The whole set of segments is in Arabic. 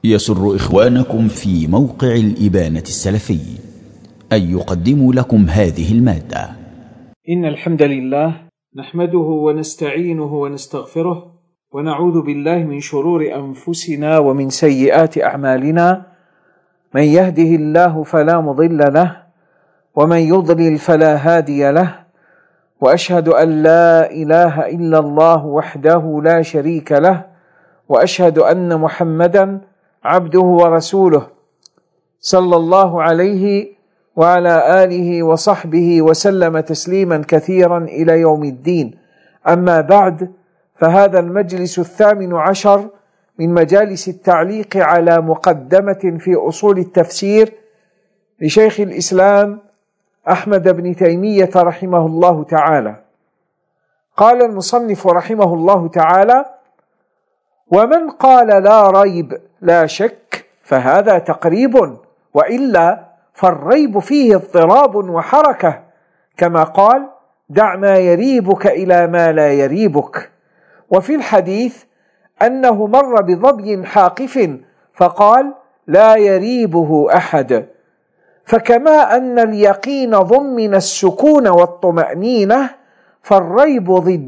يسر إخوانكم في موقع الإبانة السلفي أن يقدموا لكم هذه المادة. إن الحمد لله نحمده ونستعينه ونستغفره ونعوذ بالله من شرور أنفسنا ومن سيئات أعمالنا، من يهده الله فلا مضل له ومن يضلل فلا هادي له، وأشهد أن لا إله إلا الله وحده لا شريك له، وأشهد أن محمدا عبده ورسوله صلى الله عليه وعلى آله وصحبه وسلم تسليما كثيرا إلى يوم الدين. أما بعد، فهذا المجلس 18 من مجالس التعليق على مقدمة في أصول التفسير لشيخ الإسلام أحمد بن تيمية رحمه الله تعالى. قال المصنف رحمه الله تعالى: ومن قال لا ريب لا شك فهذا تقريب، وإلا فالريب فيه اضطراب وحركة، كما قال: دع ما يريبك إلى ما لا يريبك. وفي الحديث أنه مر بظبي حاقف فقال: لا يريبه أحد. فكما أن اليقين ضمن السكون والطمأنينة، فالريب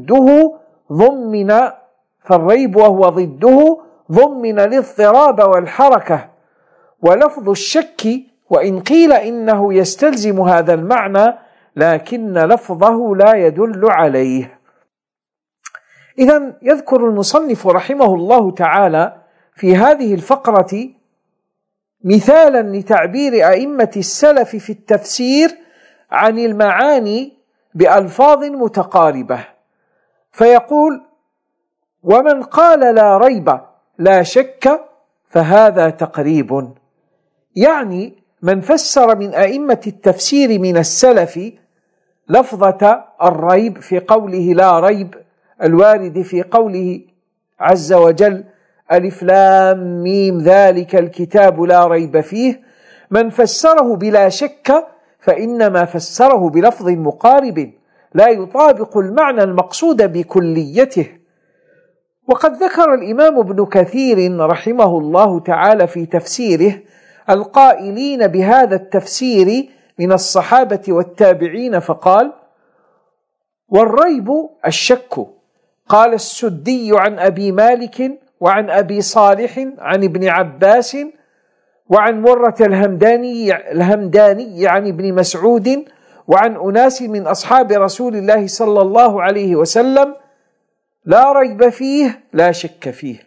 وهو ضده ضمن الاضطراب والحركة. ولفظ الشك وإن قيل إنه يستلزم هذا المعنى، لكن لفظه لا يدل عليه. إذن يذكر المصنف رحمه الله تعالى في هذه الفقرة مثالا لتعبير أئمة السلف في التفسير عن المعاني بألفاظ متقاربة، فيقول: ومن قال لا ريب لا شك فهذا تقريب، يعني من فسر من أئمة التفسير من السلف لفظة الريب في قوله لا ريب الوارد في قوله عز وجل: ألف لام ميم ذلك الكتاب لا ريب فيه، من فسره بلا شك فإنما فسره بلفظ مقارب لا يطابق المعنى المقصود بكليته. وقد ذكر الإمام ابن كثير رحمه الله تعالى في تفسيره القائلين بهذا التفسير من الصحابة والتابعين فقال: والريب الشك. قال السدي عن أبي مالك وعن أبي صالح عن ابن عباس وعن مرة الهمداني عن ابن مسعود وعن أناس من أصحاب رسول الله صلى الله عليه وسلم: لا ريب فيه لا شك فيه.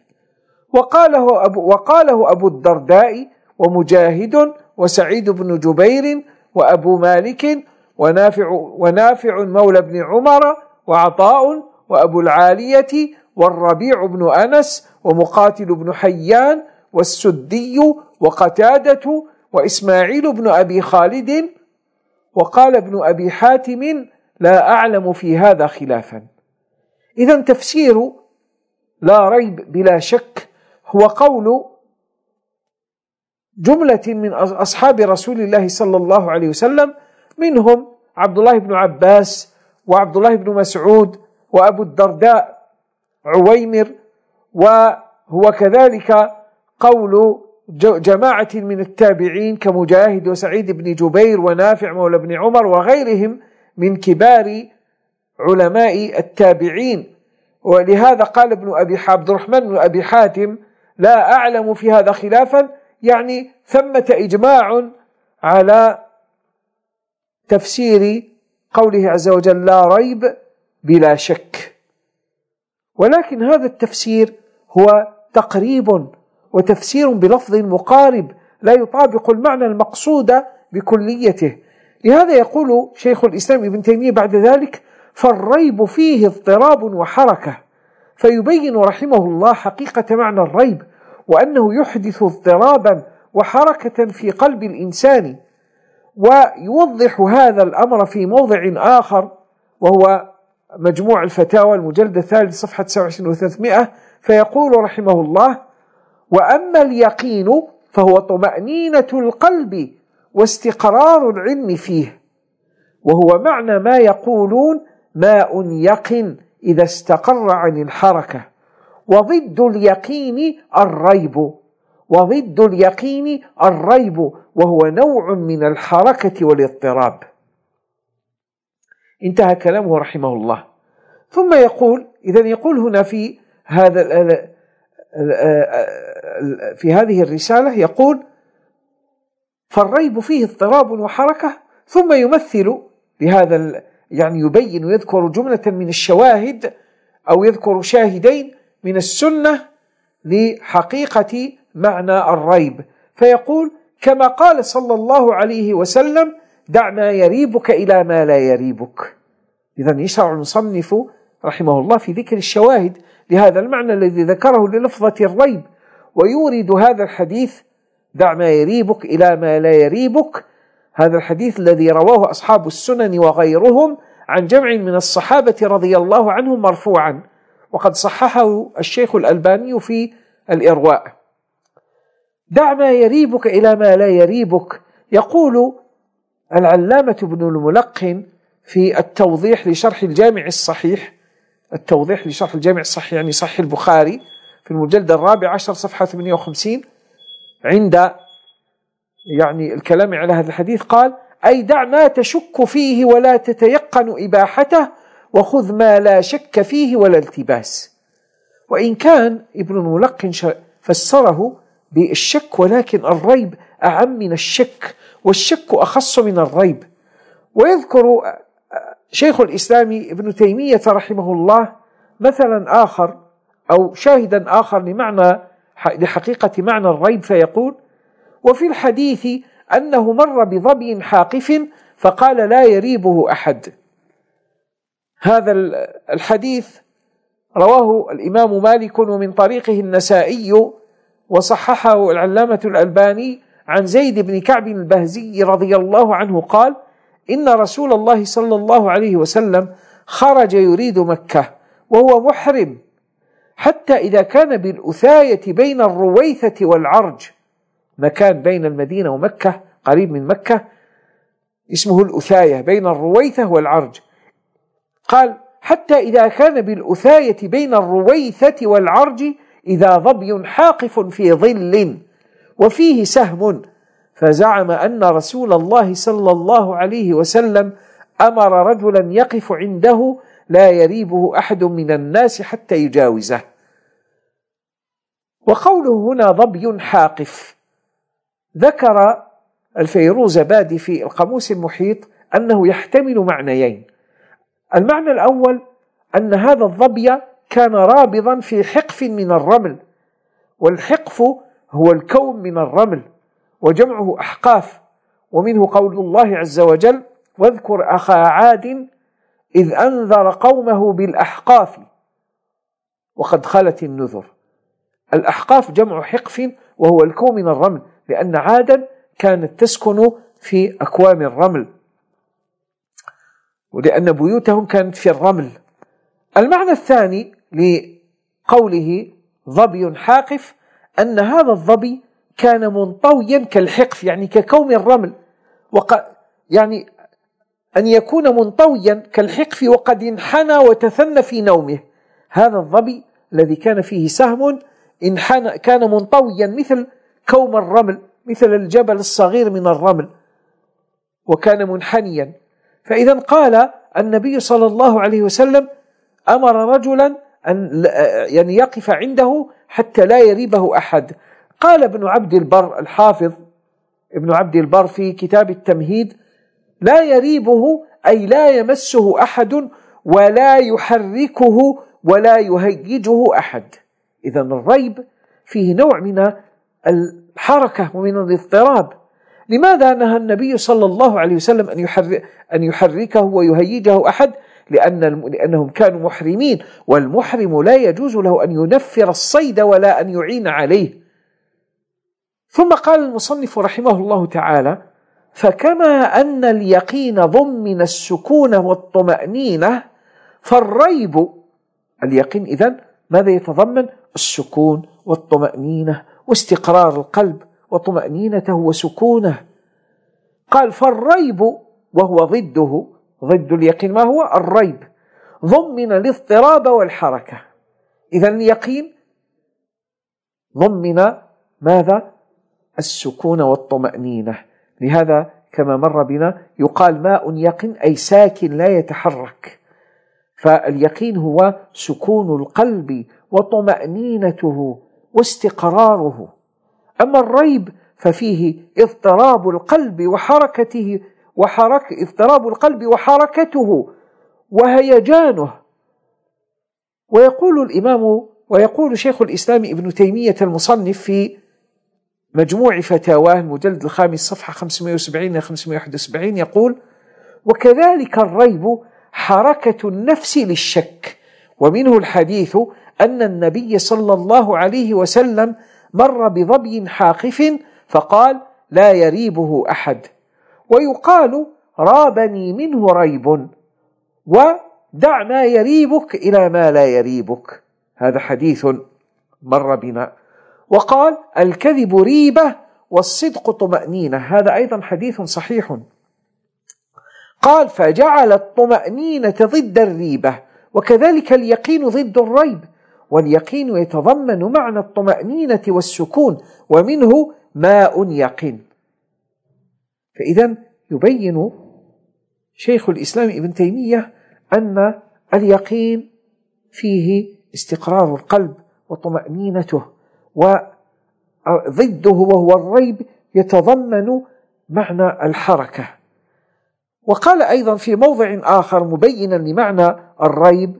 وقاله أبو الدرداء ومجاهد وسعيد بن جبير وأبو مالك ونافع مولى بن عمر وعطاء وأبو العالية والربيع بن أنس ومقاتل بن حيان والسدي وقتادة وإسماعيل بن أبي خالد. وقال ابن أبي حاتم: لا أعلم في هذا خلافا. إذن تفسير لا ريب بلا شك هو قول جملة من أصحاب رسول الله صلى الله عليه وسلم، منهم عبد الله بن عباس وعبد الله بن مسعود وأبو الدرداء عويمر، وهو كذلك قول جماعة من التابعين كمجاهد وسعيد بن جبير ونافع مولى بن عمر وغيرهم من كبار علماء التابعين. ولهذا قال عبد الرحمن بن أبي حاتم: لا أعلم في هذا خلافا، يعني ثمة إجماع على تفسير قوله عز وجل لا ريب بلا شك. ولكن هذا التفسير هو تقريب وتفسير بلفظ مقارب لا يطابق المعنى المقصود بكليته. لهذا يقول شيخ الإسلام ابن تيمية بعد ذلك: فالريب فيه اضطراب وحركة، فيبين رحمه الله حقيقة معنى الريب، وأنه يحدث اضطرابا وحركة في قلب الإنسان. ويوضح هذا الأمر في موضع آخر، وهو مجموع الفتاوى المجلد الثالث صفحة 27 و300، فيقول رحمه الله: وأما اليقين فهو طمأنينة القلب واستقرار العلم فيه، وهو معنى ما يقولون ماء يقن إذا استقر عن الحركة، وضد اليقين الريب، وضد اليقين الريب، وهو نوع من الحركة والاضطراب. انتهى كلامه رحمه الله. ثم يقول، إذن يقول هنا في هذه الرسالة، يقول: فالريب فيه اضطراب وحركة. ثم يمثل بهذا، يعني يبين ويذكر جملة من الشواهد، أو يذكر شاهدين من السنة لحقيقة معنى الريب، فيقول: كما قال صلى الله عليه وسلم: دع ما يريبك إلى ما لا يريبك. إذن يشرع المصنف رحمه الله في ذكر الشواهد لهذا المعنى الذي ذكره للفظة الريب، ويورد هذا الحديث: دع ما يريبك إلى ما لا يريبك، هذا الحديث الذي رواه أصحاب السنن وغيرهم عن جمع من الصحابة رضي الله عنهم مرفوعا، وقد صححه الشيخ الألباني في الإرواء. دع ما يريبك إلى ما لا يريبك. يقول العلامة ابن الملقن في التوضيح لشرح الجامع الصحيح، التوضيح لشرح الجامع الصحيح يعني صحيح البخاري، في المجلد 14 صفحة 58، عند يعني الكلام على هذا الحديث قال: أي دع ما تشك فيه ولا تتيقن إباحته، وخذ ما لا شك فيه ولا التباس. وإن كان ابن الملقن فسره بالشك، ولكن الريب أعم من الشك، والشك أخص من الريب. ويذكر شيخ الإسلام ابن تيمية رحمه الله مثلا آخر أو شاهدا آخر لحقيقة معنى الريب، فيقول: وفي الحديث أنه مر بظبي حاقف فقال: لا يريبه أحد. هذا الحديث رواه الإمام مالك ومن طريقه النسائي، وصححه العلامة الألباني عن زيد بن كعب البهزي رضي الله عنه قال: إن رسول الله صلى الله عليه وسلم خرج يريد مكة وهو محرم، حتى إذا كان بالأثاية بين الرويثة والعرج، مكان بين المدينة ومكة قريب من مكة اسمه الأثاية، بين الرويثة والعرج. قال: حتى إذا كان بالأثاية بين الرويثة والعرج إذا ظبي حاقف في ظل وفيه سهم، فزعم أن رسول الله صلى الله عليه وسلم أمر رجلا يقف عنده لا يريبه أحد من الناس حتى يجاوزه. وقوله هنا ظبي حاقف، ذكر الفيروزبادي في القاموس المحيط أنه يحتمل معنيين. المعنى الأول أن هذا الظبي كان رابضا في حقف من الرمل، والحقف هو الكوم من الرمل، وجمعه أحقاف، ومنه قول الله عز وجل: واذكر أخا عاد إذ أنذر قومه بالأحقاف وقد خلت النذر. الأحقاف جمع حقف، وهو الكوم من الرمل، لأن عادا كانت تسكن في أكوام الرمل، ولأن بيوتهم كانت في الرمل. المعنى الثاني لقوله ظبي حاقف أن هذا الظبي كان منطويا كالحقف، يعني ككوم الرمل، يعني أن يكون منطويا كالحقف وقد انحنى وتثنى في نومه. هذا الظبي الذي كان فيه سهم انحنى، كان منطويا مثل كوم الرمل، مثل الجبل الصغير من الرمل، وكان منحنيا. فإذا قال النبي صلى الله عليه وسلم أمر رجلا أن يعني يقف عنده حتى لا يريبه أحد. قال ابن عبد البر الحافظ ابن عبد البر في كتاب التمهيد: لا يريبه أي لا يمسه أحد ولا يحركه ولا يهيجه أحد. إذن الريب فيه نوع من الحركة ومن الاضطراب. لماذا نهى النبي صلى الله عليه وسلم أن يحركه ويهيجه أحد؟ لأنهم كانوا محرمين، والمحرم لا يجوز له أن ينفر الصيد ولا أن يعين عليه. ثم قال المصنف رحمه الله تعالى: فكما أن اليقين ضمن السكون والطمأنينة، فالريب اليقين إذن ماذا يتضمن؟ السكون والطمأنينة واستقرار القلب وطمأنينته وسكونه. قال: فالريب وهو ضده، ضد اليقين ما هو؟ الريب، ضمن الاضطراب والحركة. إذن اليقين ضمن ماذا؟ السكون والطمأنينة. لهذا كما مر بنا يقال ماء يقن، أي ساكن لا يتحرك. فاليقين هو سكون القلب وطمأنينته واستقراره. أما الريب ففيه اضطراب القلب وحركته وهيجانه. ويقول شيخ الإسلام ابن تيمية المصنف في مجموع فتاواه المجلد 5 صفحة 570-571 يقول: وكذلك الريب حركة النفس للشك. ومنه الحديث أن النبي صلى الله عليه وسلم مر بظبي حاقف فقال: لا يريبه أحد. ويقال: رابني منه ريب، ودع ما يريبك إلى ما لا يريبك. هذا حديث مر بنا. وقال: الكذب ريبة والصدق طمأنينة. هذا أيضا حديث صحيح. قال: فجعل الطمأنينة ضد الريبة، وكذلك اليقين ضد الريب. واليقين يتضمن معنى الطمأنينة والسكون، ومنه ماء يقن. فإذا يبين شيخ الإسلام ابن تيمية أن اليقين فيه استقرار القلب وطمأنينته، وضده وهو الريب يتضمن معنى الحركة. وقال أيضا في موضع آخر مبينا لمعنى الريب،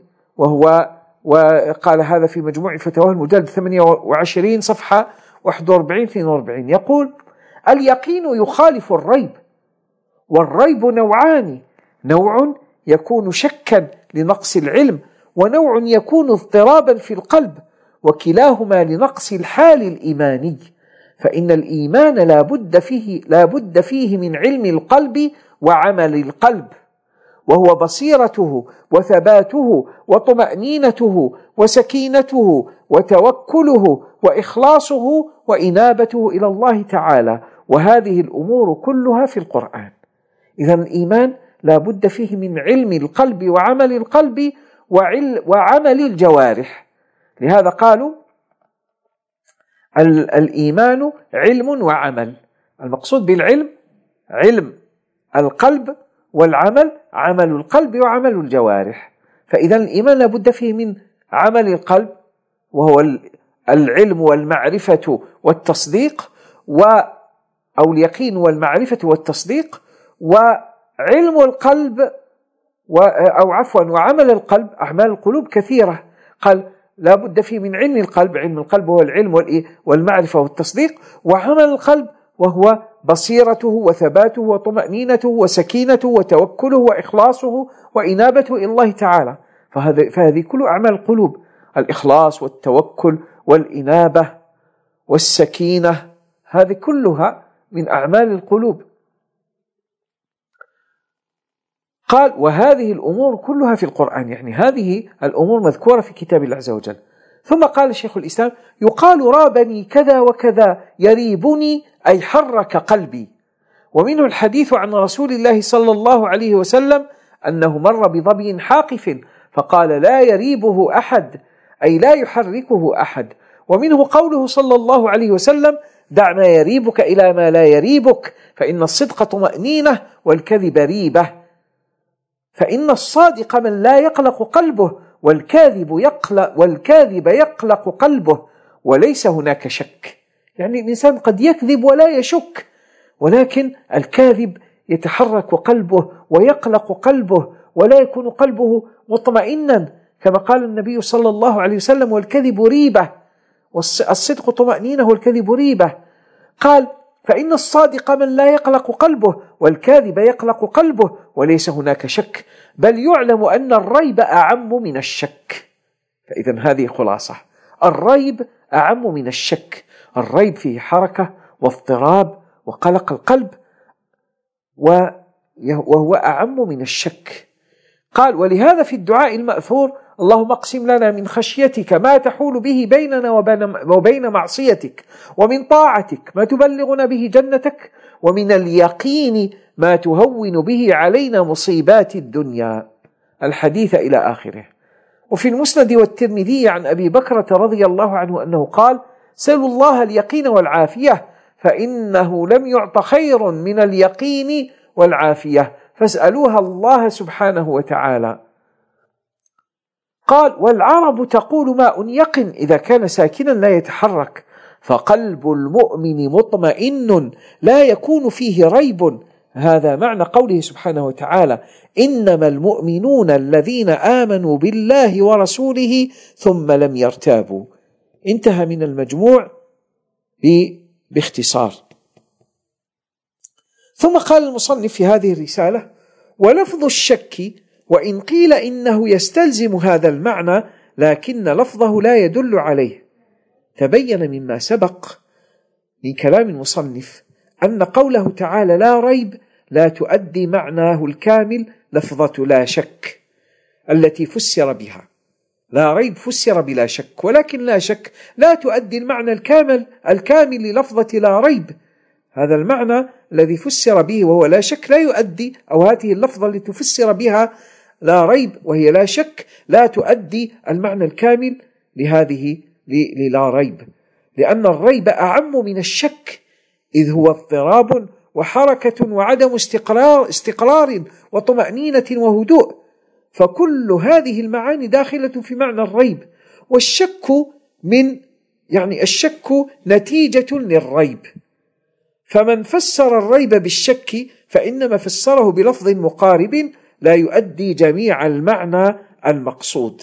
وقال هذا في مجموع فتاواه المجلد 28 صفحة 41-42 يقول: اليقين يخالف الريب، والريب نوعان: نوع يكون شكا لنقص العلم، ونوع يكون اضطرابا في القلب، وكلاهما لنقص الحال الإيماني. فإن الإيمان لا بد فيه من علم القلب وعمل القلب، وهو بصيرته وثباته وطمأنينته وسكينته وتوكله وإخلاصه وإنابته إلى الله تعالى. وهذه الأمور كلها في القرآن. إذن الإيمان لا بد فيه من علم القلب وعمل القلب وعمل الجوارح. لهذا قالوا الإيمان علم وعمل. المقصود بالعلم علم القلب، والعمل عمل القلب وعمل الجوارح. فإذا الإيمان لا بد فيه من عمل القلب، وهو العلم والمعرفة والتصديق، أو اليقين والمعرفة والتصديق، وعلم القلب وعمل القلب. أعمال القلوب كثيرة، قال لا بد فيه من علم القلب. علم القلب هو العلم والمعرفة والتصديق، وعمل القلب وهو بصيرته وثباته وطمأنينته وسكينته وتوكله وإخلاصه وإنابته إلى الله تعالى. فهذه كل أعمال القلوب: الإخلاص والتوكل والإنابة والسكينة، هذه كلها من أعمال القلوب. قال: وهذه الأمور كلها في القرآن، يعني هذه الأمور مذكورة في كتاب الله عز وجل. ثم قال شيخ الإسلام: يقال رابني كذا وكذا، يريبني أي حرك قلبي. ومنه الحديث عن رسول الله صلى الله عليه وسلم أنه مر بظبي حاقف فقال: لا يريبه أحد، أي لا يحركه أحد. ومنه قوله صلى الله عليه وسلم: دع ما يريبك إلى ما لا يريبك، فإن الصدق طمأنينة والكذب ريبة. فإن الصادق من لا يقلق قلبه، والكاذب يقلق قلبه، وليس هناك شك. يعني الإنسان قد يكذب ولا يشك، ولكن الكاذب يتحرك قلبه ويقلق قلبه ولا يكون قلبه مطمئنا، كما قال النبي صلى الله عليه وسلم: والكذب ريبة، والصدق طمأنينة والكذب ريبة. قال: فإن الصادق من لا يقلق قلبه، والكاذب يقلق قلبه، وليس هناك شك، بل يعلم أن الريب أعم من الشك. فإذا هذه خلاصة: الريب أعم من الشك. الريب فيه حركة واضطراب وقلق القلب، وهو أعم من الشك. قال: ولهذا في الدعاء المأثور: اللهم اقسم لنا من خشيتك ما تحول به بيننا وبين معصيتك، ومن طاعتك ما تبلغنا به جنتك، ومن اليقين ما تهون به علينا مصيبات الدنيا. الحديث إلى آخره. وفي المسند والترمذي عن أبي بكرة رضي الله عنه أنه قال: سلوا الله اليقين والعافية، فإنه لم يعط خير من اليقين والعافية، فاسألوها الله سبحانه وتعالى. قال: والعرب تقول ماء يقن إذا كان ساكنا لا يتحرك، فقلب المؤمن مطمئن لا يكون فيه ريب. هذا معنى قوله سبحانه وتعالى: إنما المؤمنون الذين آمنوا بالله ورسوله ثم لم يرتابوا. انتهى من المجموع باختصار. ثم قال المصنف في هذه الرسالة: ولفظ الشك وإن قيل إنه يستلزم هذا المعنى لكن لفظه لا يدل عليه. تبين مما سبق من كلام المصنف أن قوله تعالى لا ريب لا تؤدي معناه الكامل لفظة لا شك التي فسر بها. لا ريب فسر بلا شك، ولكن لا شك لا تؤدي المعنى الكامل للفظة لا ريب. هذا المعنى الذي فسر به وهو لا شك لا يؤدي، أو هذه اللفظة التي تفسر بها لا ريب وهي لا شك لا تؤدي المعنى الكامل لهذه للا ريب، لأن الريب أعم من الشك، إذ هو اضطراب وحركة وعدم استقرار وطمأنينة وهدوء، فكل هذه المعاني داخلة في معنى الريب. والشك الشك نتيجة للريب، فمن فسر الريب بالشك فإنما فسره بلفظ مقارب لا يؤدي جميع المعنى المقصود.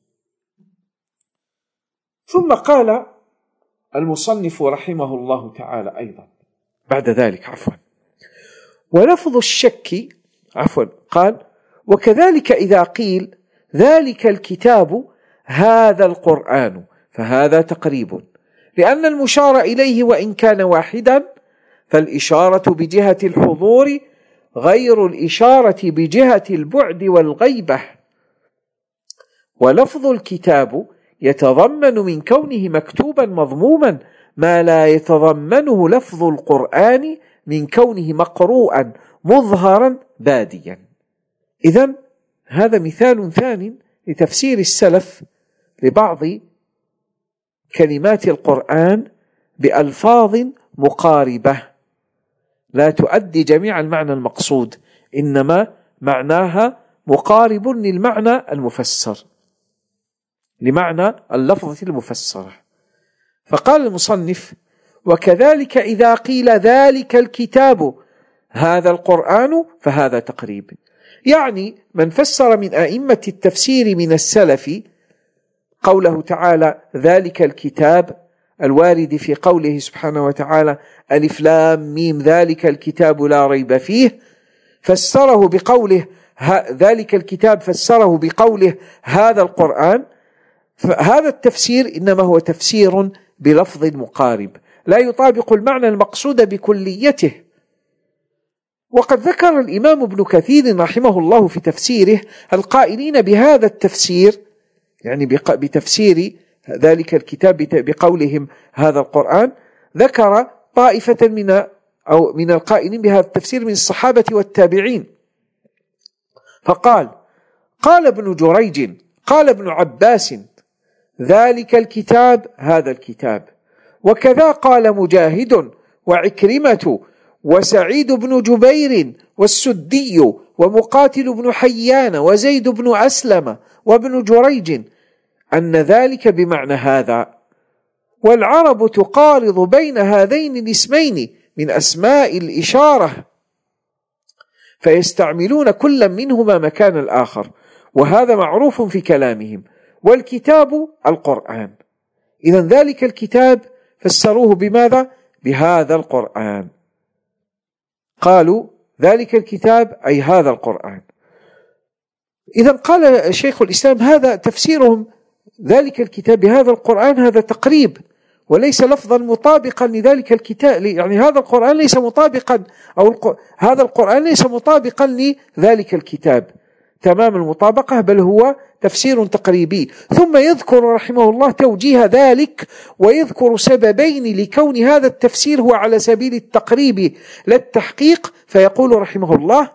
ثم قال المصنف رحمه الله تعالى أيضا بعد ذلك ولفظ الشك قال: وكذلك إذا قيل ذلك الكتاب هذا القرآن فهذا تقريب، لأن المشار إليه وإن كان واحدا فالإشارة بجهة الحضور غير الإشارة بجهة البعد والغيبة. ولفظ الكتاب يتضمن من كونه مكتوبا مضموما ما لا يتضمنه لفظ القرآن من كونه مقروءا مظهرا باديا. إذن هذا مثال ثاني لتفسير السلف لبعض كلمات القرآن بألفاظ مقاربة لا تؤدي جميع المعنى المقصود، إنما معناها مقارب للمعنى المفسر، لمعنى اللفظة المفسرة. فقال المصنف: وكذلك إذا قيل ذلك الكتاب هذا القرآن فهذا تقريب. يعني من فسر من أئمة التفسير من السلف قوله تعالى ذلك الكتاب الوارد في قوله سبحانه وتعالى ألف لام ميم ذلك الكتاب لا ريب فيه، فسره بقوله ذلك الكتاب، فسره بقوله هذا القرآن، فهذا التفسير إنما هو تفسير بلفظ مقارب لا يطابق المعنى المقصود بكليته. وقد ذكر الإمام ابن كثير رحمه الله في تفسيره القائلين بهذا التفسير، يعني بتفسير ذلك الكتاب بقولهم هذا القرآن، ذكر طائفة من القائلين بهذا التفسير من الصحابة والتابعين، فقال: قال ابن جريج قال ابن عباس ذلك الكتاب هذا الكتاب، وكذا قال مجاهد وعكرمة وسعيد بن جبير والسدي ومقاتل بن حيان وزيد بن أسلم وابن جريج أن ذلك بمعنى هذا. والعرب تقارض بين هذين الاسمين من أسماء الإشارة، فيستعملون كل منهما مكان الآخر، وهذا معروف في كلامهم. والكتاب القرآن، إذن ذلك الكتاب فسروه بماذا؟ بهذا القرآن، قالوا ذلك الكتاب أي هذا القرآن. إذن قال شيخ الإسلام هذا تفسيرهم ذلك الكتاب بهذا القرآن هذا تقريب وليس لفظا مطابقا لذلك الكتاب، يعني هذا القرآن ليس مطابقا، أو هذا القرآن ليس مطابقا لذلك الكتاب تمام المطابقة، بل هو تفسير تقريبي. ثم يذكر رحمه الله توجيه ذلك، ويذكر سببين لكون هذا التفسير هو على سبيل التقريب لا التحقيق، فيقول رحمه الله: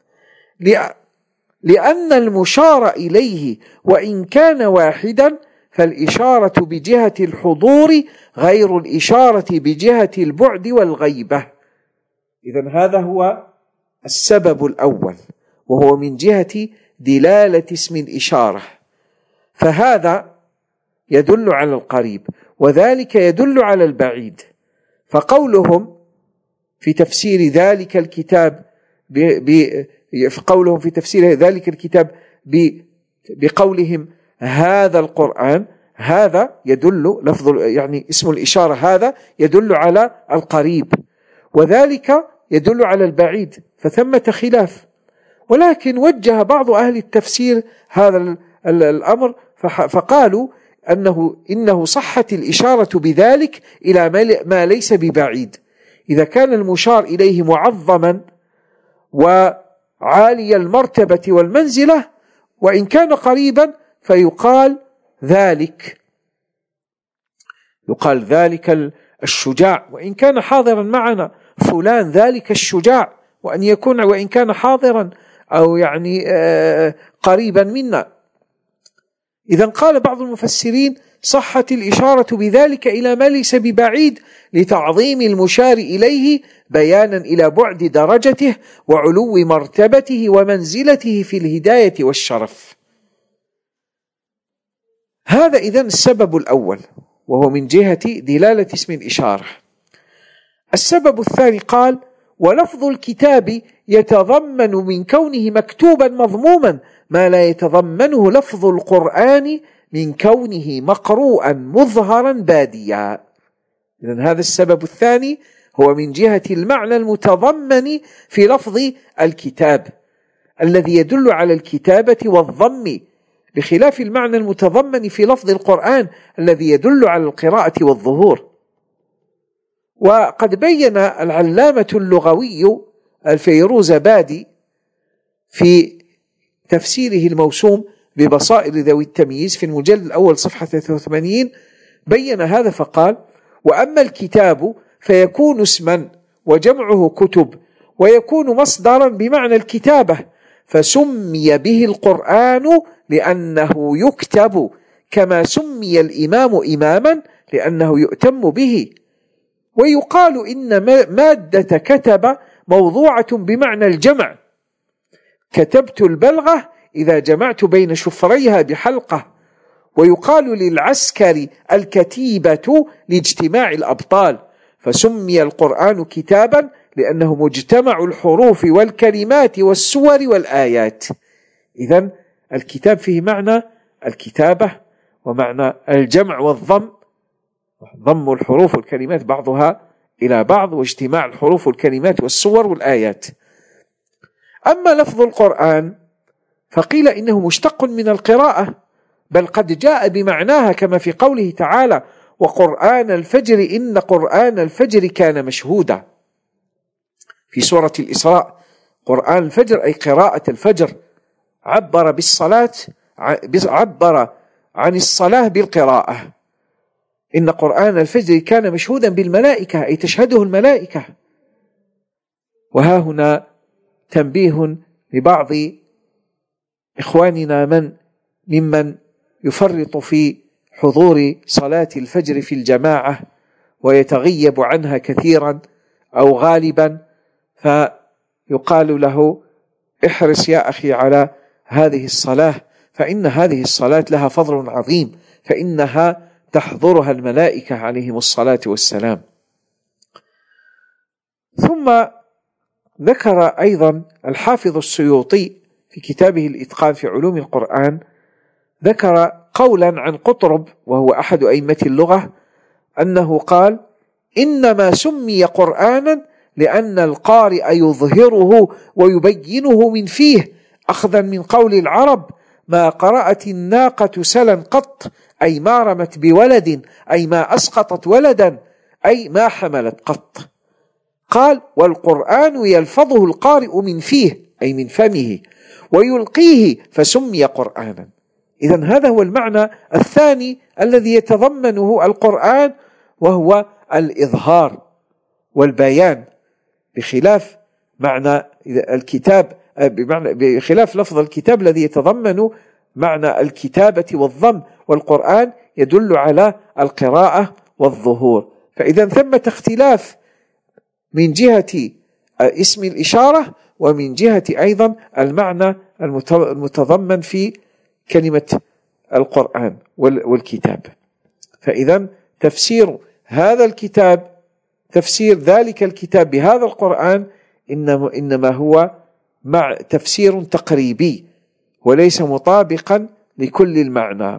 لأن المشار إليه وإن كان واحدا فالإشارة بجهة الحضور غير الإشارة بجهة البعد والغيبة. إذن هذا هو السبب الأول، وهو من جهة دلالة اسم الإشارة، فهذا يدل على القريب وذلك يدل على البعيد. فقولهم في تفسير ذلك الكتاب قولهم في تفسير ذلك الكتاب بقولهم هذا القرآن، هذا يدل لفظ يعني اسم الإشارة هذا يدل على القريب، وذلك يدل على البعيد، فثمة خلاف. ولكن وجه بعض أهل التفسير هذا الأمر فقالوا إنه صحت الإشارة بذلك إلى ما ليس ببعيد، إذا كان المشار إليه معظما وعالي المرتبة والمنزلة، وإن كان قريبا فيقال ذلك الشجاع، وإن كان حاضرا معنا فلان ذلك الشجاع، وإن كان حاضرا أو يعني قريبا منا. إذن قال بعض المفسرين صحت الإشارة بذلك إلى ما ليس ببعيد لتعظيم المشار إليه بيانا إلى بعد درجته وعلو مرتبته ومنزلته في الهداية والشرف. هذا إذن السبب الأول، وهو من جهة دلالة اسم الإشارة. السبب الثاني قال ولفظ الكتاب يتضمن من كونه مكتوبا مضموما ما لا يتضمنه لفظ القرآن من كونه مقروءا مظهرا باديا. إذن هذا السبب الثاني هو من جهة المعنى المتضمن في لفظ الكتاب الذي يدل على الكتابة والضم، بخلاف المعنى المتضمن في لفظ القرآن الذي يدل على القراءة والظهور. وقد بين العلامة اللغوي الفيروزابادي في تفسيره الموسوم ببصائر ذوي التمييز في المجلد الأول صفحة 83 بين هذا فقال وأما الكتاب فيكون اسما وجمعه كتب، ويكون مصدرا بمعنى الكتابة، فسمي به القرآن لأنه يكتب، كما سمي الإمام إماما لأنه يؤتم به. ويقال إن مادة كتب موضوعة بمعنى الجمع، كتبت البلغة إذا جمعت بين شفريها بحلقة. ويقال للعسكر الكتيبة لاجتماع الأبطال، فسمي القرآن كتابا لأنه مجتمع الحروف والكلمات والسور والآيات. إذن الكتاب فيه معنى الكتابة ومعنى الجمع والضم، ضم الحروف والكلمات بعضها إلى بعض، واجتماع الحروف والكلمات والسور والآيات. أما لفظ القرآن فقيل إنه مشتق من القراءة، بل قد جاء بمعناها كما في قوله تعالى وقرآن الفجر إن قرآن الفجر كان مشهودا في سورة الإسراء. قرآن الفجر أي قراءة الفجر، عبر عن الصلاة بالقراءة. إن قرآن الفجر كان مشهودا بالملائكة أي تشهده الملائكة. وها هنا تنبيه لبعض إخواننا ممن يفرط في حضور صلاة الفجر في الجماعة ويتغيب عنها كثيرا أو غالبا، فيقال له احرص يا أخي على هذه الصلاة، فإن هذه الصلاة لها فضل عظيم، فإنها تحضرها الملائكة عليهم الصلاة والسلام. ثم ذكر أيضا الحافظ السيوطي في كتابه الإتقان في علوم القرآن، ذكر قولا عن قطرب وهو أحد أئمة اللغة أنه قال إنما سمي قرآنا لأن القارئ يظهره ويبينه من فيه، أخذا من قول العرب ما قرأت الناقة سلا قط، أي ما رمت بولد، أي ما أسقطت ولدا، أي ما حملت قط. قال والقرآن يلفظه القارئ من فيه أي من فمه ويلقيه فسمي قرآنا. إذن هذا هو المعنى الثاني الذي يتضمنه القرآن، وهو الإظهار والبيان، بخلاف معنى الكتاب، بخلاف لفظ الكتاب الذي يتضمن معنى الكتابة والضم، والقرآن يدل على القراءة والظهور. فإذا ثمة اختلاف من جهة اسم الإشارة ومن جهة أيضا المعنى المتضمن في كلمة القرآن والكتاب. فإذا تفسير هذا الكتاب، تفسير ذلك الكتاب بهذا القرآن إنما هو مع تفسير تقريبي وليس مطابقا لكل المعنى.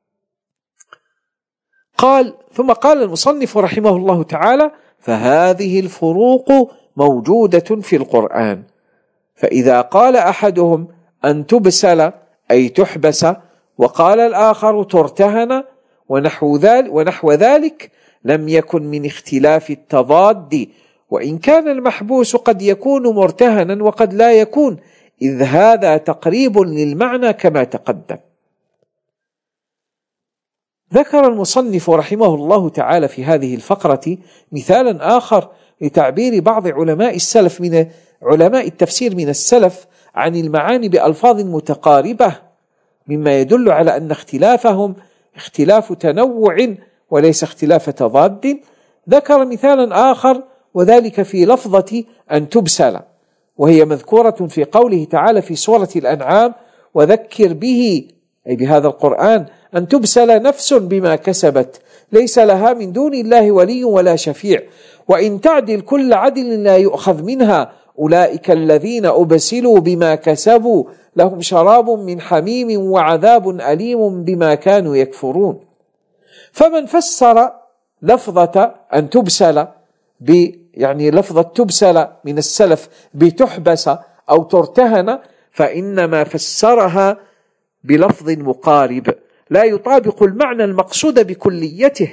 ثم قال المصنف رحمه الله تعالى: فهذه الفروق موجودة في القرآن، فإذا قال أحدهم أن تبسل أي تحبس، وقال الآخر ترتهن ونحو ذلك، لم يكن من اختلاف التضاد، وإن كان المحبوس قد يكون مرتهنا وقد لا يكون، إذ هذا تقريب للمعنى كما تقدم. ذكر المصنف رحمه الله تعالى في هذه الفقرة مثالا آخر لتعبير بعض علماء السلف من علماء التفسير من السلف عن المعاني بألفاظ متقاربة، مما يدل على أن اختلافهم اختلاف تنوع وليس اختلاف تضاد. ذكر مثالا آخر وذلك في لفظة أن تبسل، وهي مذكورة في قوله تعالى في سورة الأنعام: وذكر به أي بهذا القرآن أن تبسل نفس بما كسبت ليس لها من دون الله ولي ولا شفيع، وإن تعدل كل عدل لا يؤخذ منها، أولئك الذين أبسلوا بما كسبوا لهم شراب من حميم وعذاب أليم بما كانوا يكفرون. فمن فسر لفظة أن تبسل يعني لفظة تبسل من السلف بتحبس أو ترتهن، فإنما فسرها بلفظ مقارب لا يطابق المعنى المقصود بكليته.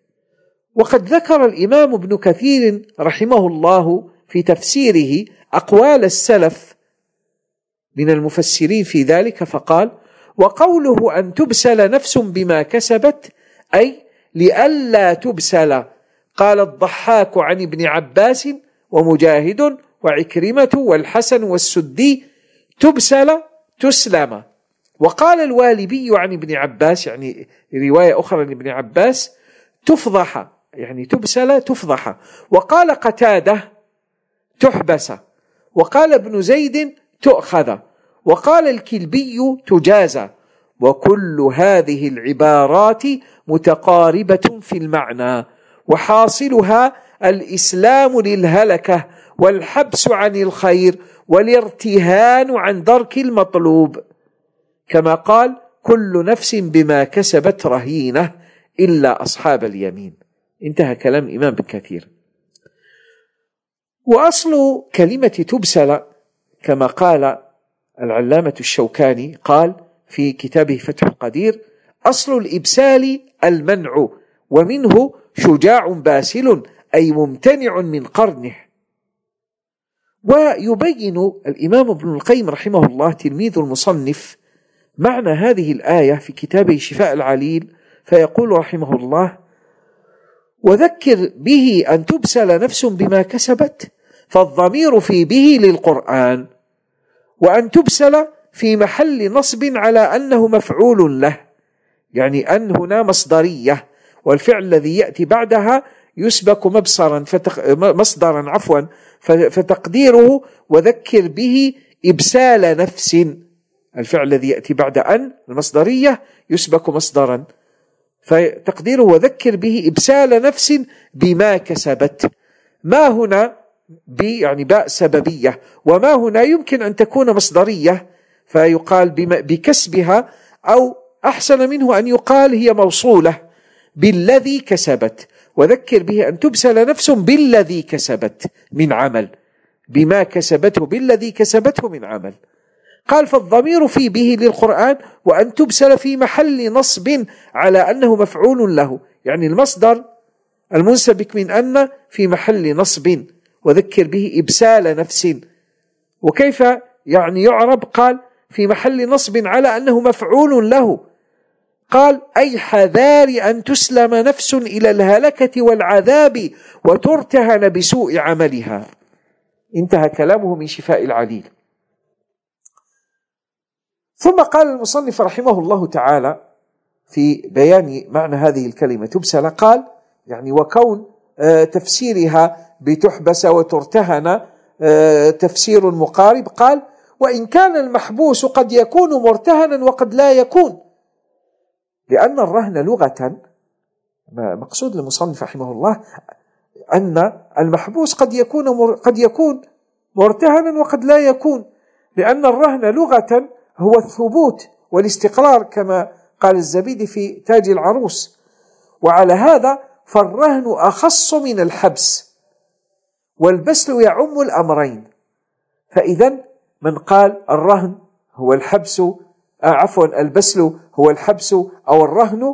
وقد ذكر الإمام ابن كثير رحمه الله في تفسيره أقوال السلف من المفسرين في ذلك، فقال: وقوله أن تبسل نفس بما كسبت أي لئلا تبسل. قال الضحاك عن ابن عباس ومجاهد وعكرمة والحسن والسدي: تبسل تسلم. وقال الوالبي عن ابن عباس، يعني رواية أخرى لابن عباس: تفضح، يعني تبسل تفضح. وقال قتادة: تحبس. وقال ابن زيد: تؤخذ. وقال الكلبي: تجازى. وكل هذه العبارات متقاربة في المعنى، وحاصلها الإسلام للهلكة والحبس عن الخير والارتهان عن درك المطلوب، كما قال: كل نفس بما كسبت رهينة إلا أصحاب اليمين. انتهى كلام الإمام ابن كثير. وأصل كلمة تبسل كما قال العلامة الشوكاني قال في كتابه فتح القدير: أصل الإبسال المنع، ومنه شجاع باسل أي ممتنع من قرنه. ويبين الإمام ابن القيم رحمه الله تلميذ المصنف معنى هذه الآية في كتابه شفاء العليل، فيقول رحمه الله: وذكر به أن تبسل نفس بما كسبت، فالضمير في به للقرآن، وأن تبسل في محل نصب على أنه مفعول له، يعني أن هنا مصدرية، والفعل الذي يأتي بعدها يسبك مصدرا فتقديره: وذكر به إبسال نفس. الفعل الذي يأتي بعد أن المصدرية يسبك مصدرا، فتقديره: وذكر به إبسال نفس بما كسبت. ما هنا يعني باء سببية، وما هنا يمكن أن تكون مصدرية فيقال بكسبها، أو أحسن منه أن يقال هي موصولة بالذي كسبت. وذكر به أن تبسل نفس بالذي كسبت من عمل، بما كسبته بالذي كسبته من عمل. قال: فالضمير في به للقرآن، وأن تبسل في محل نصب على أنه مفعول له، يعني المصدر المنسبك من أن في محل نصب، وذكر به إبسال نفس. وكيف يعني يعرب؟ قال: في محل نصب على أنه مفعول له. قال: أي حذار أن تسلم نفس إلى الهلكة والعذاب وترتهن بسوء عملها. انتهى كلامه من شفاء العليل. ثم قال المصنف رحمه الله تعالى: في بيان معنى هذه الكلمة تبسل قال يعني وكون تفسيرها بتحبس وترتهن تفسير مقارب، قال وإن كان المحبوس قد يكون مرتهنا وقد لا يكون، لأن الرهن لغة مقصود المصنف رحمه الله أن المحبوس قد يكون مرتهنا وقد لا يكون، لأن الرهن لغة هو الثبوت والاستقرار كما قال الزبيدي في تاج العروس. وعلى هذا فالرهن أخص من الحبس، والبسل يعم الأمرين. فإذا من قال الرهن هو الحبس البسل هو الحبس أو الرهن،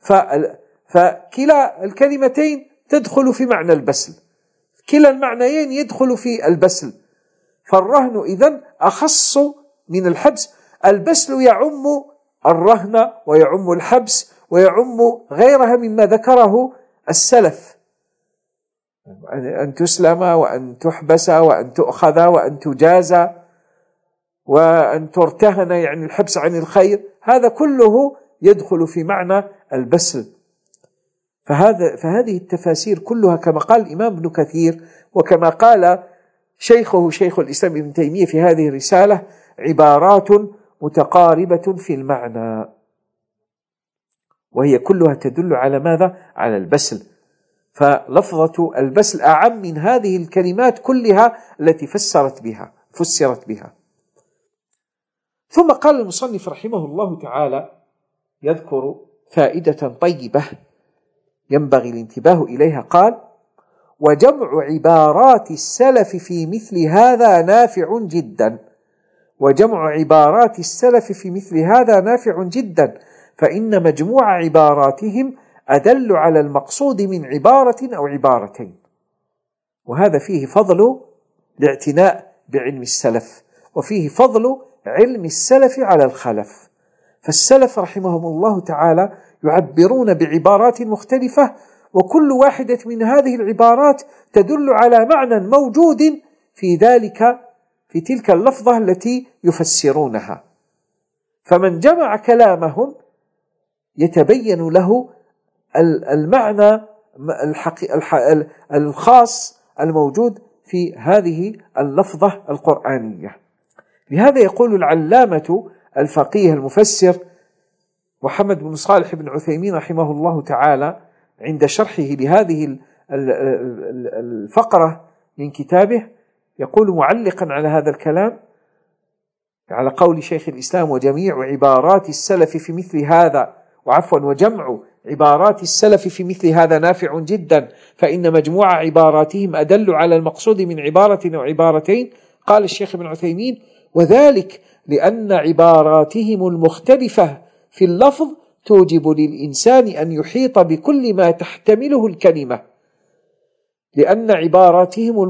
فكلا الكلمتين تدخل في معنى البسل، كلا المعنيين يدخل في البسل، فالرهن إذن أخص من الحبس. البسل يعم الرهن ويعم الحبس ويعم غيرها مما ذكره السلف، أن تسلم وأن تحبس وأن تؤخذ وأن تجازى وأن ترتهن يعني الحبس عن الخير، هذا كله يدخل في معنى البسل. فهذه التفاسير كلها كما قال الإمام ابن كثير وكما قال شيخه شيخ الإسلام ابن تيمية في هذه الرسالة عبارات متقاربة في المعنى، وهي كلها تدل على ماذا؟ على البسل. فلفظة البسل أعم من هذه الكلمات كلها التي فسرت بها. ثم قال المصنف رحمه الله تعالى يذكر فائدة طيبة ينبغي الانتباه إليها، قال وجمع عبارات السلف في مثل هذا نافع جدا، وجمع عبارات السلف في مثل هذا نافع جدا، فإن مجموع عباراتهم أدل على المقصود من عبارة أو عبارتين. وهذا فيه فضل الاعتناء بعلم السلف، وفيه فضل علم السلف على الخلف. فالسلف رحمهم الله تعالى يعبرون بعبارات مختلفة، وكل واحدة من هذه العبارات تدل على معنى موجود في تلك اللفظة التي يفسرونها. فمن جمع كلامهم يتبين له المعنى الخاص الموجود في هذه اللفظة القرآنية. لهذا يقول العلامة الفقيه المفسر محمد بن صالح بن عثيمين رحمه الله تعالى عند شرحه لهذه الفقرة من كتابه، يقول معلقا على هذا الكلام على قول شيخ الإسلام وجميع عبارات السلف في مثل هذا وجمع عبارات السلف في مثل هذا نافع جدا، فإن مجموع عباراتهم أدل على المقصود من عبارة أو عبارتين. قال الشيخ ابن عثيمين وذلك لأن عباراتهم المختلفة في اللفظ توجب للإنسان أن يحيط بكل ما تحتمله الكلمة، لأن عباراتهم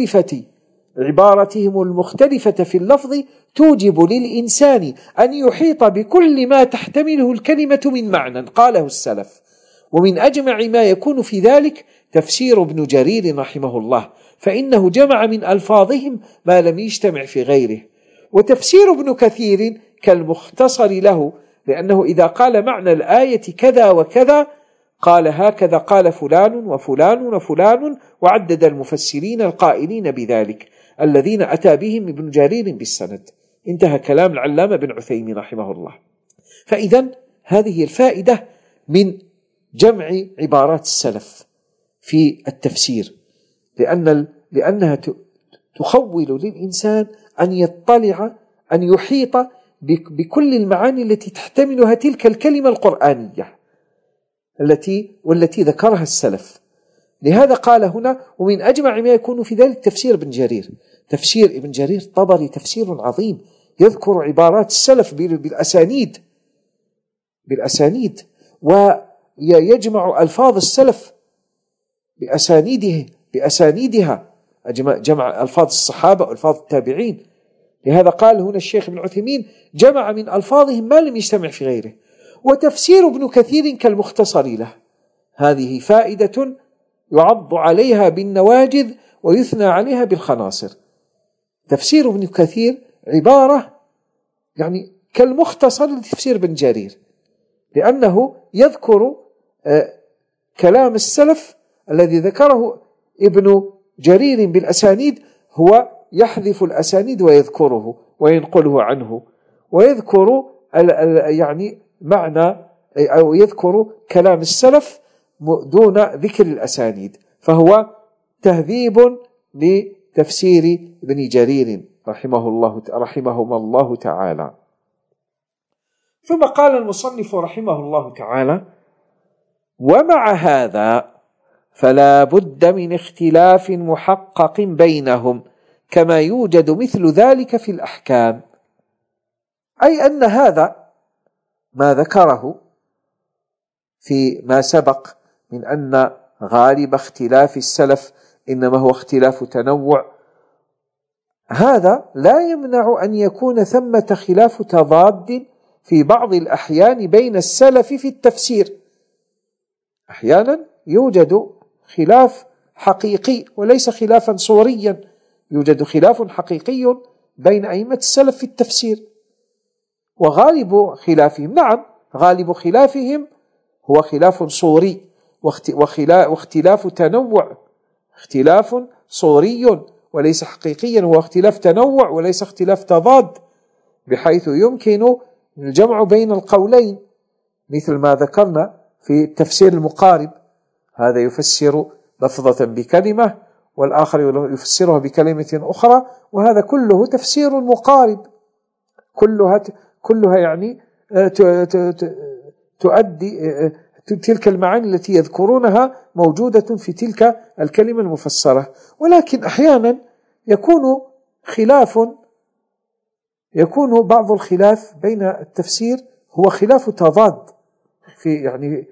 المختلفة في اللفظ توجب للإنسان أن يحيط بكل ما تحتمله الكلمة من معنى قاله السلف. ومن أجمع ما يكون في ذلك تفسير ابن جرير رحمه الله، فإنه جمع من ألفاظهم ما لم يجتمع في غيره. وتفسير ابن كثير كالمختصر له، لأنه إذا قال معنى الآية كذا وكذا قال هكذا قال فلان وفلان وفلان، وعدد المفسرين القائلين بذلك الذين أتى بهم ابن جرير بالسند. انتهى كلام العلامة بن عثيمين رحمه الله. فإذا هذه الفائدة من جمع عبارات السلف في التفسير، لأنها تخول للإنسان أن يطلع أن يحيط بكل المعاني التي تحتملها تلك الكلمة القرآنية والتي ذكرها السلف. لهذا قال هنا ومن أجمع ما يكون في ذلك تفسير ابن جرير. تفسير ابن جرير الطبري تفسير عظيم، يذكر عبارات السلف بالأسانيد ويجمع ألفاظ السلف بأسانيدها، جمع ألفاظ الصحابة وألفاظ التابعين. لهذا قال هنا الشيخ ابن عثيمين جمع من ألفاظهم ما لم يجتمع في غيره. وتفسير ابن كثير كالمختصر له، هذه فائدة يعض عليها بالنواجذ ويثنى عليها بالخناصر. تفسير ابن كثير عبارة يعني كالمختصر لتفسير ابن جرير، لأنه يذكر كلام السلف الذي ذكره ابن جرير بالأسانيد، هو يحذف الأسانيد ويذكره وينقله عنه، ويذكر يعني معنى أو يذكر كلام السلف دون ذكر الأسانيد، فهو تهذيب لتفسير ابن جرير رحمهم الله تعالى. ثم قال المصنف رحمه الله تعالى: ومع هذا فلا بد من اختلاف محقق بينهم كما يوجد مثل ذلك في الأحكام. أي أن هذا ما ذكره في ما سبق من أن غالب اختلاف السلف إنما هو اختلاف تنوع، هذا لا يمنع أن يكون ثمة خلاف تضاد في بعض الأحيان بين السلف في التفسير. أحيانا يوجد خلاف حقيقي وليس خلافا صوريا، يوجد خلاف حقيقي بين أئمة السلف في التفسير، وغالب خلافهم، نعم غالب خلافهم هو خلاف صوري واختلاف تنوع، اختلاف صوري وليس حقيقيا، هو اختلاف تنوع وليس اختلاف تضاد، بحيث يمكن الجمع بين القولين، مثل ما ذكرنا في التفسير المقارب، هذا يفسر لفظة بكلمة والآخر يفسرها بكلمة أخرى، وهذا كله تفسير مقارب، كلها يعني تؤدي تلك المعاني التي يذكرونها موجودة في تلك الكلمة المفسرة. ولكن أحيانا يكون بعض الخلاف بين التفسير هو خلاف تضاد، في يعني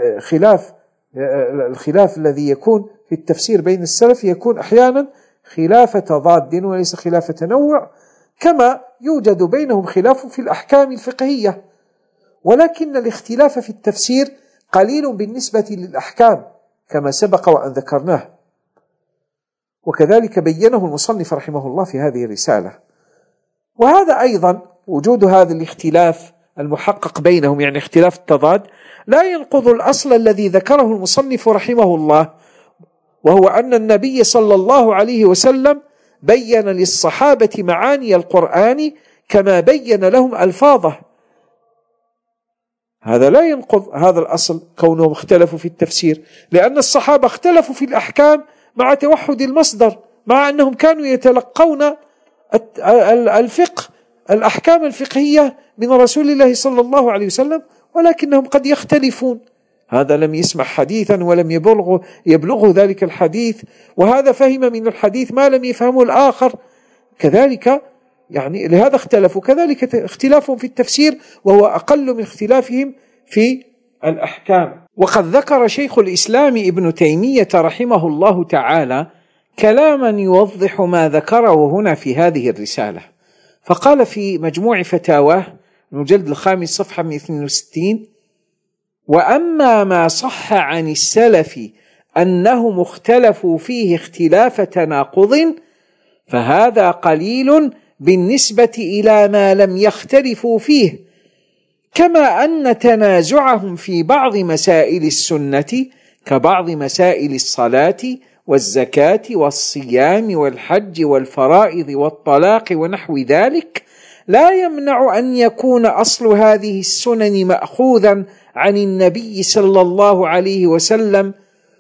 الخلاف الذي يكون في التفسير بين السلف يكون أحيانا خلاف تضاد وليس خلاف تنوع، كما يوجد بينهم خلاف في الأحكام الفقهية، ولكن الاختلاف في التفسير قليل بالنسبة للأحكام كما سبق وأن ذكرناه، وكذلك بينه المصنف رحمه الله في هذه الرسالة. وهذا أيضا وجود هذا الاختلاف المحقق بينهم، يعني اختلاف التضاد، لا ينقض الأصل الذي ذكره المصنف رحمه الله، وهو أن النبي صلى الله عليه وسلم بين للصحابة معاني القرآن كما بين لهم ألفاظه. هذا لا ينقض هذا الأصل كونهم اختلفوا في التفسير، لأن الصحابة اختلفوا في الأحكام مع توحد المصدر، مع أنهم كانوا يتلقون الأحكام الفقهية من رسول الله صلى الله عليه وسلم، ولكنهم قد يختلفون، هذا لم يسمع حديثا ولم يبلغه ذلك الحديث، وهذا فهم من الحديث ما لم يفهمه الآخر، كذلك يعني لهذا اختلفوا، كذلك اختلافهم في التفسير وهو أقل من اختلافهم في الأحكام. وقد ذكر شيخ الإسلام ابن تيمية رحمه الله تعالى كلاما يوضح ما ذكره هنا في هذه الرسالة، فقال في مجموع فتاواه المجلد الخامس صفحة 162: وأما ما صح عن السلف أنهم اختلفوا فيه اختلاف تناقض فهذا قليل بالنسبة إلى ما لم يختلفوا فيه، كما أن تنازعهم في بعض مسائل السنة كبعض مسائل الصلاة والزكاة والصيام والحج والفرائض والطلاق ونحو ذلك لا يمنع أن يكون أصل هذه السنن مأخوذا عن النبي صلى الله عليه وسلم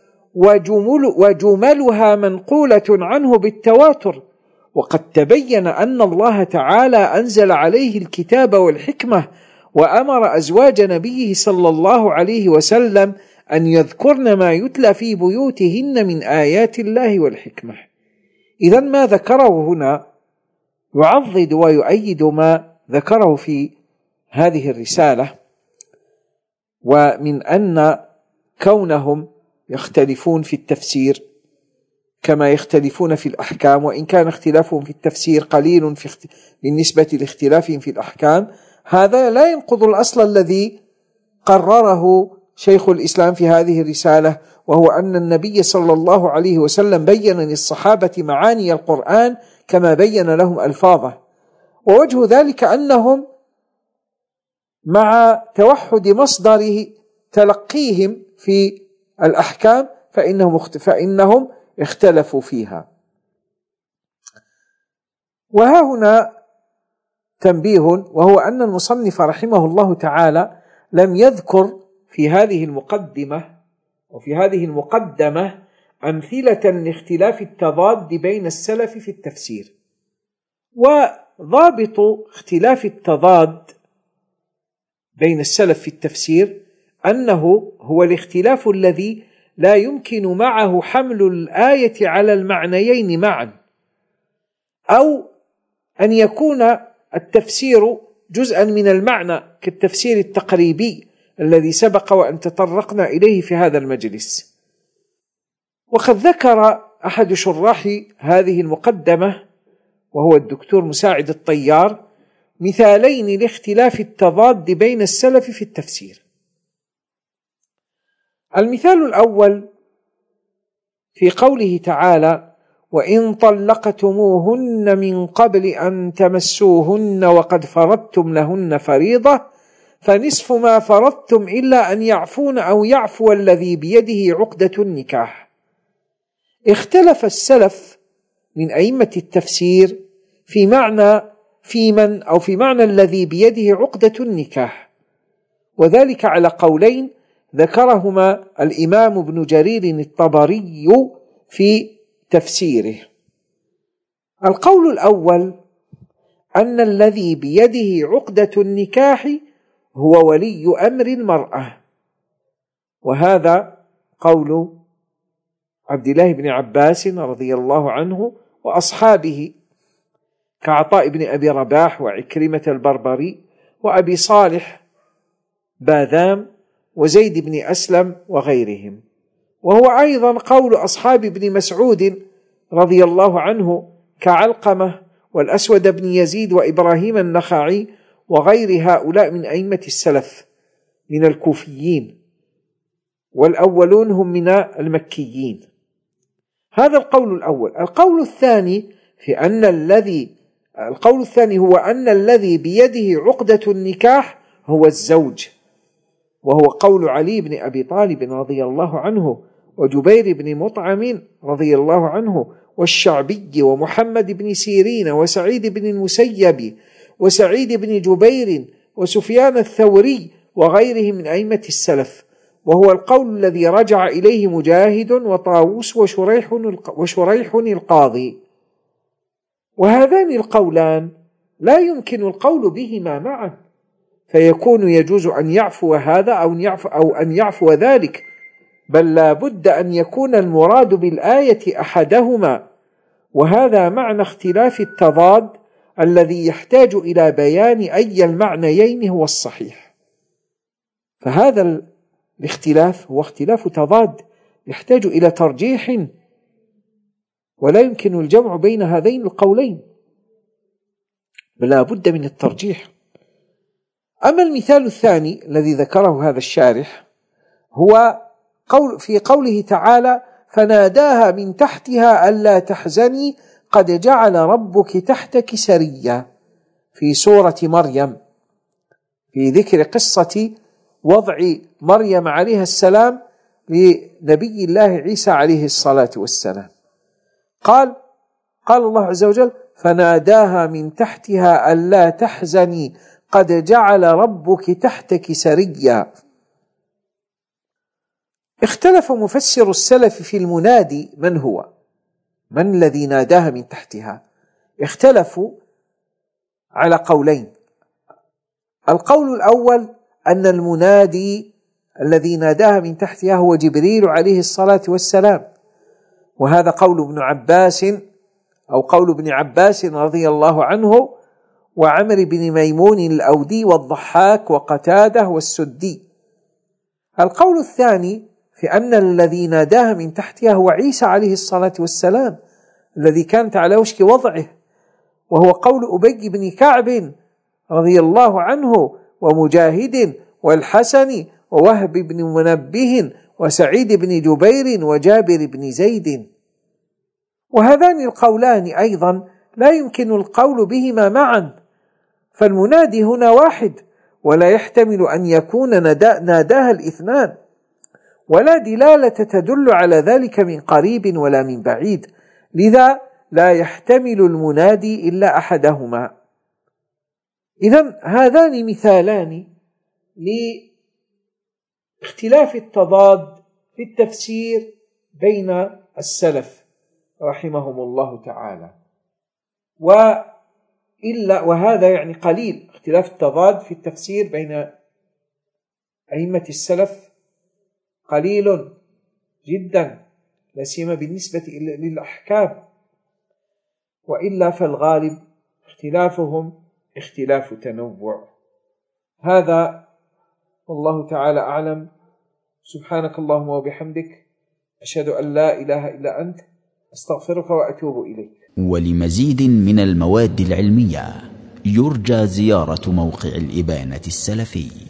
وجملها منقولة عنه بالتواتر. وقد تبين أن الله تعالى أنزل عليه الكتاب والحكمة وأمر أزواج نبيه صلى الله عليه وسلم أن يذكرن ما يتلى في بيوتهن من آيات الله والحكمة. إذن ما ذكره هنا يعضد ويؤيد ما ذكره في هذه الرسالة، ومن أن كونهم يختلفون في التفسير كما يختلفون في الأحكام، وإن كان اختلافهم في التفسير قليل بالنسبة لاختلافهم في الأحكام، هذا لا ينقض الأصل الذي قرره شيخ الإسلام في هذه الرسالة، وهو أن النبي صلى الله عليه وسلم بين للصحابة معاني القرآن كما بين لهم ألفاظه. ووجه ذلك أنهم مع توحد مصدره تلقيهم في الأحكام فإنهم اختلفوا فيها. وها هنا تنبيه، وهو أن المصنف رحمه الله تعالى لم يذكر في هذه المقدمة أمثلة لاختلاف التضاد بين السلف في التفسير. وضابط اختلاف التضاد بين السلف في التفسير أنه هو الاختلاف الذي لا يمكن معه حمل الآية على المعنيين معا، أو أن يكون التفسير جزءا من المعنى كالتفسير التقريبي الذي سبق وأن تطرقنا إليه في هذا المجلس. وقد ذكر أحد شراح هذه المقدمة وهو الدكتور مساعد الطيار مثالين لاختلاف التضاد بين السلف في التفسير. المثال الأول في قوله تعالى: وإن طلقتموهن من قبل أن تمسوهن وقد فرضتم لهن فريضة فنصف ما فرضتم إلا أن يعفون أو يعفو الذي بيده عقدة النكاح. اختلف السلف من أئمة التفسير في معنى الذي بيده عقدة النكاح، وذلك على قولين ذكرهما الإمام ابن جرير الطبري في تفسيره. القول الأول أن الذي بيده عقدة النكاح هو ولي أمر المرأة، وهذا قول عبد الله بن عباس رضي الله عنه وأصحابه كعطاء بن أبي رباح وعكرمة البربري وأبي صالح باذام وزيد بن أسلم وغيرهم. وهو أيضا قول أصحاب ابن مسعود رضي الله عنه كعلقمة والأسود بن يزيد وإبراهيم النخعي وغير هؤلاء من أئمة السلف من الكوفيين، والأولون هم من المكيين. هذا القول الأول. القول الثاني هو أن الذي بيده عقدة النكاح هو الزوج، وهو قول علي بن أبي طالب رضي الله عنه وجبير بن مطعم رضي الله عنه والشعبي ومحمد بن سيرين وسعيد بن المسيب وسعيد بن جبير وسفيان الثوري وغيرهم من أئمة السلف، وهو القول الذي رجع إليه مجاهد وطاووس وشريح القاضي. وهذان القولان لا يمكن القول بهما معا، فيكون يجوز أن يعفو هذا أو أن يعفو ذلك، بل لا بد أن يكون المراد بالآية أحدهما، وهذا معنى اختلاف التضاد الذي يحتاج إلى بيان أي المعنيين هو الصحيح. فهذا الاختلاف هو اختلاف تضاد يحتاج إلى ترجيح، ولا يمكن الجمع بين هذين القولين، بل لا بد من الترجيح. أما المثال الثاني الذي ذكره هذا الشارح هو في قوله تعالى: فناداها من تحتها ألا تحزني قد جعل ربك تحتك سريا، في سورة مريم، في ذكر قصة وضع مريم عليها السلام لنبي الله عيسى عليه الصلاة والسلام. قال الله عز وجل: فناداها من تحتها ألا تحزني قد جعل ربك تحتك سريا. اختلف مفسر السلف في المنادي من الذي ناداها من تحتها. اختلفوا على قولين. القول الأول أن المنادي الذي ناداها من تحتها هو جبريل عليه الصلاة والسلام، وهذا قول ابن عباس رضي الله عنه وعمر بن ميمون الأودي والضحاك وقتاده والسدي. القول الثاني في أن الذي ناداها من تحتها هو عيسى عليه الصلاة والسلام الذي كانت على وشك وضعه، وهو قول أبي بن كعب رضي الله عنه ومجاهد والحسن ووهب بن منبه وسعيد بن جبير وجابر بن زيد. وهذان القولان أيضا لا يمكن القول بهما معا، فالمنادي هنا واحد ولا يحتمل أن يكون ناداها الاثنان، ولا دلالة تدل على ذلك من قريب ولا من بعيد، لذا لا يحتمل المنادي إلا أحدهما. إذن هذان مثالان لاختلاف التضاد في التفسير بين السلف رحمهم الله تعالى، وهذا يعني قليل. اختلاف التضاد في التفسير بين أئمة السلف قليل جدا، لا سيما بالنسبة للأحكام، وإلا فالغالب اختلافهم اختلاف تنوع. هذا والله تعالى أعلم. سبحانك اللهم وبحمدك، أشهد أن لا إله إلا أنت، أستغفرك وأتوب إليك. ولمزيد من المواد العلمية يرجى زيارة موقع الإبانة السلفي.